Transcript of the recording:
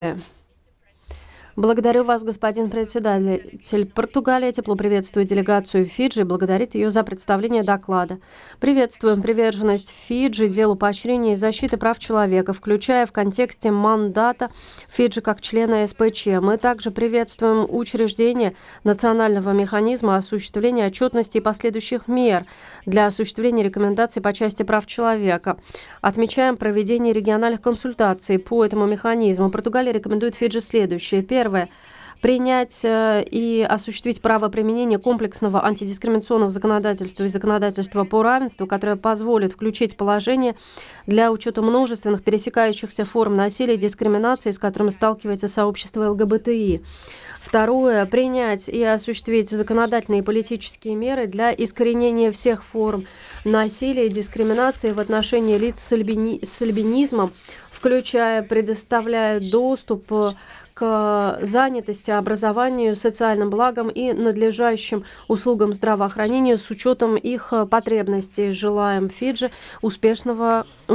Благодарю вас, господин председатель. Португалия тепло приветствует делегацию Фиджи и благодарит ее за представление доклада. Приветствуем приверженность Фиджи делу поощрения и защиты прав человека, включая в контексте мандата Фиджи как члена СПЧ. Мы также приветствуем учреждение национального механизма осуществления отчетности и последующих мер для осуществления рекомендаций по части прав человека. Отмечаем проведение региональных консультаций по этому механизму. Португалия рекомендует Фиджи следующее. Первое. Принять и осуществить право применения комплексного антидискриминационного законодательства и законодательства по равенству, которое позволит включить положение для учета множественных пересекающихся форм насилия и дискриминации, с которыми сталкивается сообщество ЛГБТИ. Второе. Принять и осуществить законодательные и политические меры для искоренения всех форм насилия и дискриминации в отношении лиц с альбинизмом, включая предоставляя доступ к занятости, образованию, социальным благам и надлежащим услугам здравоохранения с учетом их потребностей. Желаем Фиджи успешного